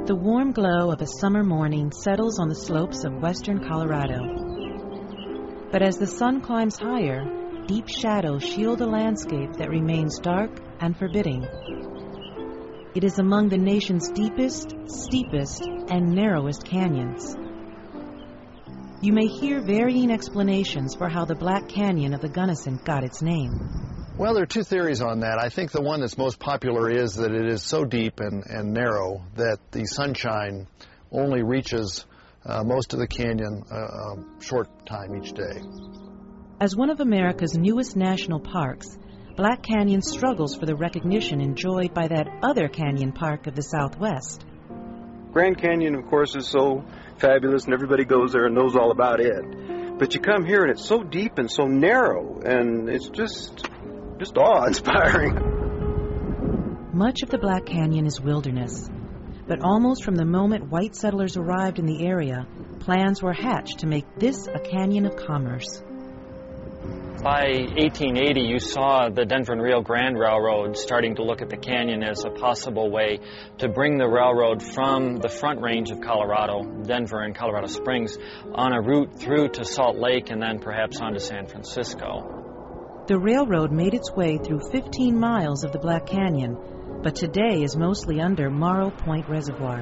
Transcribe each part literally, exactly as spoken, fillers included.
The warm glow of a summer morning settles on the slopes of western Colorado. But as the sun climbs higher, deep shadows shield a landscape that remains dark and forbidding. It is among the nation's deepest, steepest, and narrowest canyons. You may hear varying explanations for how the Black Canyon of the Gunnison got its name. Well, there are two theories on that. I think the one that's most popular is that it is so deep and, and narrow that the sunshine only reaches uh, most of the canyon uh, a short time each day. As one of America's newest national parks, Black Canyon struggles for the recognition enjoyed by that other canyon park of the Southwest. Grand Canyon, of course, is so fabulous and everybody goes there and knows all about it. But you come here and it's so deep and so narrow and it's just... just awe-inspiring. Much of the Black Canyon is wilderness, but almost from the moment white settlers arrived in the area, plans were hatched to make this a canyon of commerce. By eighteen eighty, you saw the Denver and Rio Grande Railroad starting to look at the canyon as a possible way to bring the railroad from the Front Range of Colorado, Denver and Colorado Springs, on a route through to Salt Lake and then perhaps on to San Francisco. The railroad made its way through fifteen miles of the Black Canyon, but today is mostly under Morrow Point Reservoir.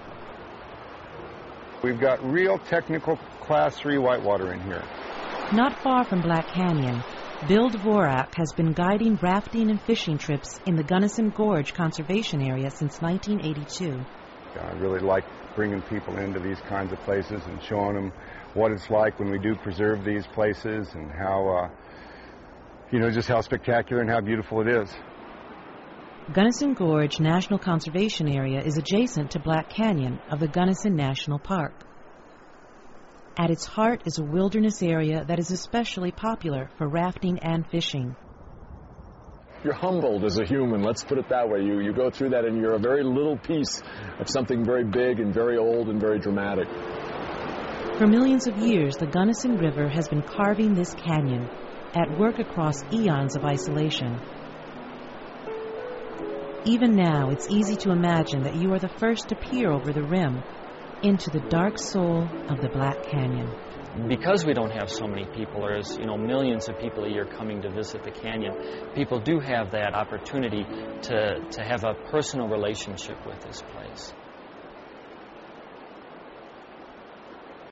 We've got real technical Class three whitewater in here. Not far from Black Canyon, Bill Dvorak has been guiding rafting and fishing trips in the Gunnison Gorge Conservation Area since nineteen eighty-two. I really like bringing people into these kinds of places and showing them what it's like when we do preserve these places and how, uh, you know, just how spectacular and how beautiful it is. Gunnison Gorge National Conservation Area is adjacent to Black Canyon of the Gunnison National Park. At its heart is a wilderness area that is especially popular for rafting and fishing. You're humbled as a human, let's put it that way. You, you go through that and you're a very little piece of something very big and very old and very dramatic. For millions of years, the Gunnison River has been carving this canyon, at work across eons of isolation. Even now, it's easy to imagine that you are the first to peer over the rim into the dark soul of the Black Canyon. Because we don't have so many people, there's, you know, millions of people a year coming to visit the canyon, people do have that opportunity to, to have a personal relationship with this place.